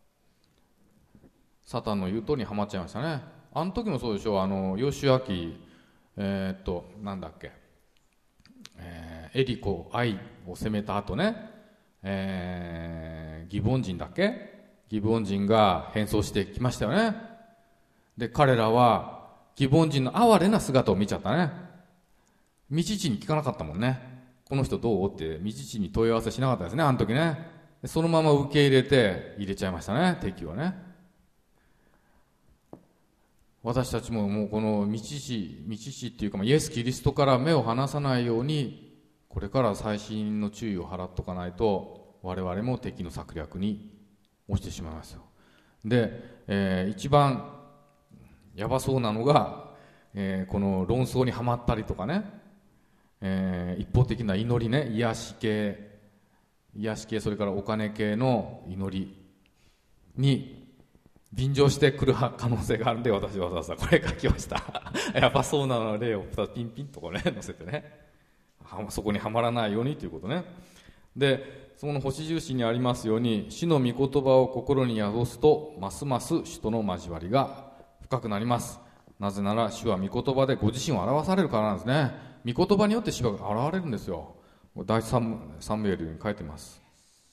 サタンの言う通りにはまっちゃいましたね。あの時もそうでしょ。あのヨシュアキ、えー、っとなんだっけ、えー、エリコ、アイを攻めた後ね、えー、ギボン人だっけ、ギボン人が変装してきましたよね。で彼らはギボン人の哀れな姿を見ちゃったね。道地に聞かなかったもんね。この人どうって道地に問い合わせしなかったですね、あの時ね。そのまま受け入れて入れちゃいましたね、敵はね。私たちももうこの道地、道地っていうか、イエス・キリストから目を離さないように、これから細心の注意を払っとかないと、我々も敵の策略に落ちてしまいますよ。で、えー、一番やばそうなのが、えー、この論争にはまったりとかね、えー、一方的な祈りね、癒し系、癒し系、それからお金系の祈りに便乗してくる可能性があるんで、私はわざわざこれ書きましたやっぱそうなの例をふたつピンピンとこね載せてね、そこにはまらないようにということね。でその星印にありますように、主の御言葉を心に宿すとますます主との交わりが深くなります。なぜなら主は御言葉でご自身を表されるからなんですね。御言葉によって主が現れるんですよ。第一サムエルに書いてます。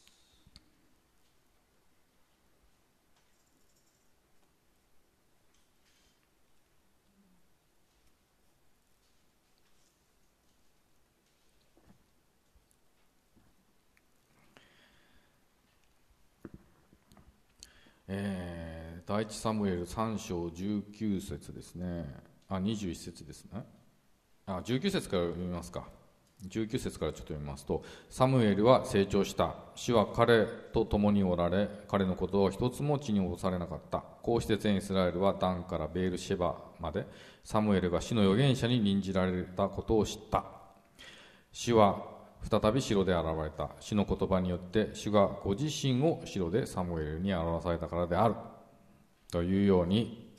えー、第一サムエルさん章じゅうきゅう節ですね。あ、にじゅういち節ですね。あ、じゅうきゅう節から読みますか。じゅうきゅう節からちょっと読みますと、サムエルは成長した。主は彼と共におられ、彼のことを一つも地に落とされなかった。こうして全イスラエルはダンからベールシェバまで、サムエルが主の預言者に任じられたことを知った。主は再び城で現れた。主の言葉によって主がご自身を城でサムエルに表されたからである。というように、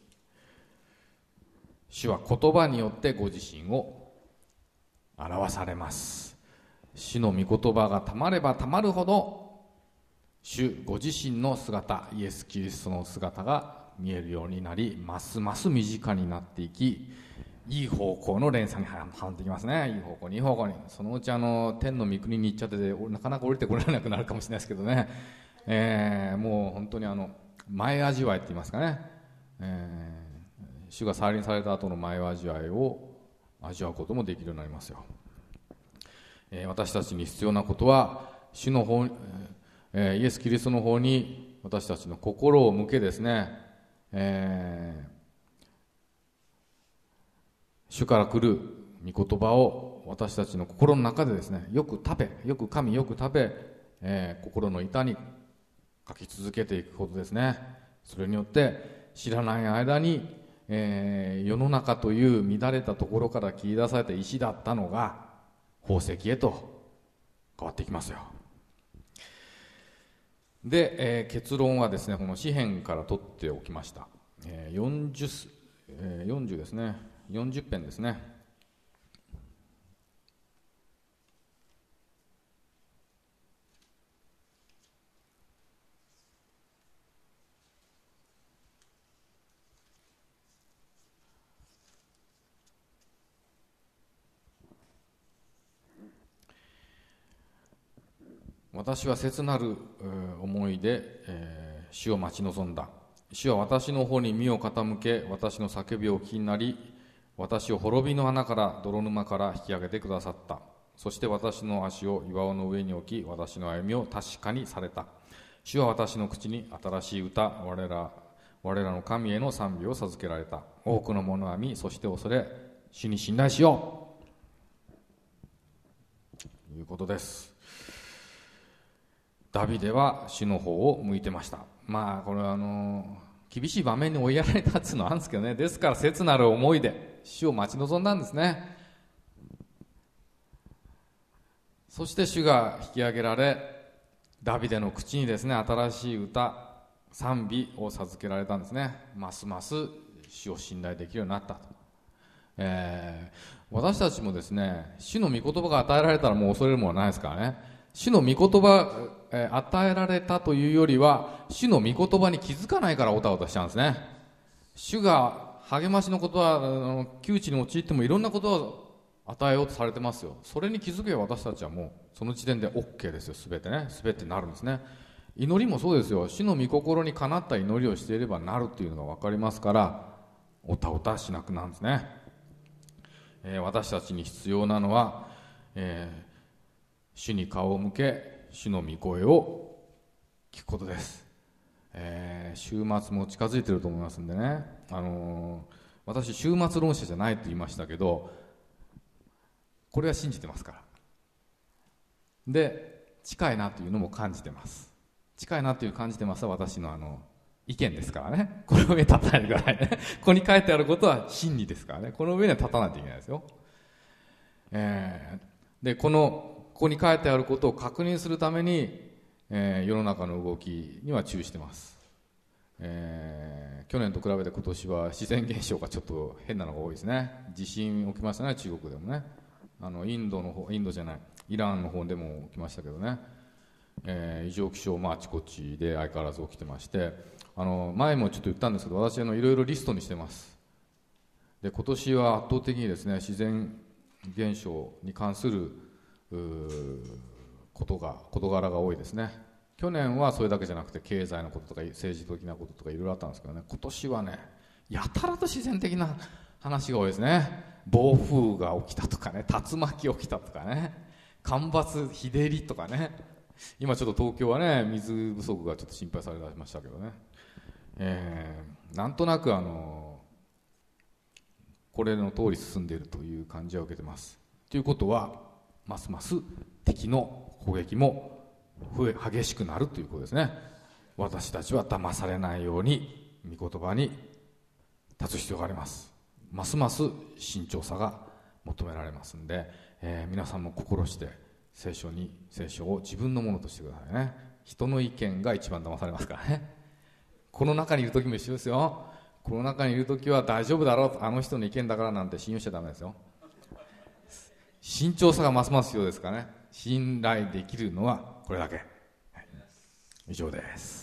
主は言葉によってご自身を表されます。主の御言葉がたまればたまるほど、主ご自身の姿、イエス・キリストの姿が見えるようになり、ますます身近になっていき、いい方向の連鎖にはまっていきますね。いい方向に、いい方向に。そのうちあの天の御国に行っちゃってて、なかなか降りてこられなくなるかもしれないですけどね、えー、もう本当にあの前味わいって言いますかね、えー、主が再臨された後の前味わいを味わうこともできるようになりますよ。えー、私たちに必要なことは主の方、えー、イエス・キリストの方に私たちの心を向けですね、えー、主から来る御言葉を私たちの心の中でですね、よく食べ、よく噛み、よく食べ、えー、心の板に書き続けていくことですね。それによって知らない間に、えー、世の中という乱れたところから切り出された石だったのが宝石へと変わっていきますよ。で、えー、結論はですね、この詩編から取っておきました。えー、よんじゅう、えー、よんじゅうですね、よんじゅっぺんですね。私は切なる思いで、えー、主を待ち望んだ。主は私の方に身を傾け、私の叫びをお聞きになり、私を滅びの穴から泥沼から引き上げてくださった。そして私の足を岩尾の上に置き、私の歩みを確かにされた。主は私の口に新しい歌、我ら我らの神への賛美を授けられた。多くの者は見、そして恐れ、主に信頼しようということです。ダビデは主の方を向いてました。まあこれはあの厳しい場面に追いやられたっていうのはあるんですけどね。ですから切なる思いで主を待ち望んだんですね。そして主が引き上げられ、ダビデの口にですね、新しい歌、賛美を授けられたんですね。ますます主を信頼できるようになったと。えー、私たちもですね、主の御言葉が与えられたらもう恐れるものはないですからね。主の御言葉、えー、与えられたというよりは、主の御言葉に気づかないからおたおたしちゃうんですね。主が励ましのことは、あの窮地に陥ってもいろんなことを与えようとされてますよ。それに気づけば私たちはもうその時点で OK ですよ。すべてね、すべてなるんですね。祈りもそうですよ。主の御心にかなった祈りをしていればなるっていうのが分かりますから、おたおたしなくなるんですね。えー、私たちに必要なのは、えー主に顔を向け、主の御声を聞くことです。えー、週末も近づいていると思いますんでね、あのー、私週末論者じゃないと言いましたけど、これは信じてますから。で、近いなというのも感じてます。近いなという感じてますは私のあの意見ですからね。この上に立たないでくださいね。ここに書いてあることは真理ですからね。この上には立たないといけないですよ。えー、でこのここに書いてあることを確認するために、えー、世の中の動きには注意してます。えー、去年と比べて今年は自然現象がちょっと変なのが多いですね。地震起きましたね、中国でもね。あのインドの方、インドじゃない、イランの方でも起きましたけどね。えー、異常気象、まあ、あちこちで相変わらず起きてまして、あの前もちょっと言ったんですけど、私のいろいろリストにしてます。で今年は圧倒的にですね、自然現象に関することが事柄が多いですね。去年はそれだけじゃなくて経済のこととか政治的なこととかいろいろあったんですけどね、今年はね、やたらと自然的な話が多いですね。暴風が起きたとかね、竜巻起きたとかね、干ばつ、日照りとかね。今ちょっと東京はね、水不足がちょっと心配されましたけどね、えー、なんとなくあのこれの通り進んでいるという感じは受けてます。ということはますます敵の攻撃も増え激しくなるということですね。私たちは騙されないように御言葉に立つ必要があります。ますます慎重さが求められますので、えー、皆さんも心して聖書に聖書を自分のものとしてくださいね。人の意見が一番騙されますからね。この中にいる時も一緒ですよ。この中にいる時は大丈夫だろう、あの人の意見だからなんて信用しちゃダメですよ。慎重さがますます必要ですからね。信頼できるのはこれだけ、はい、以上です。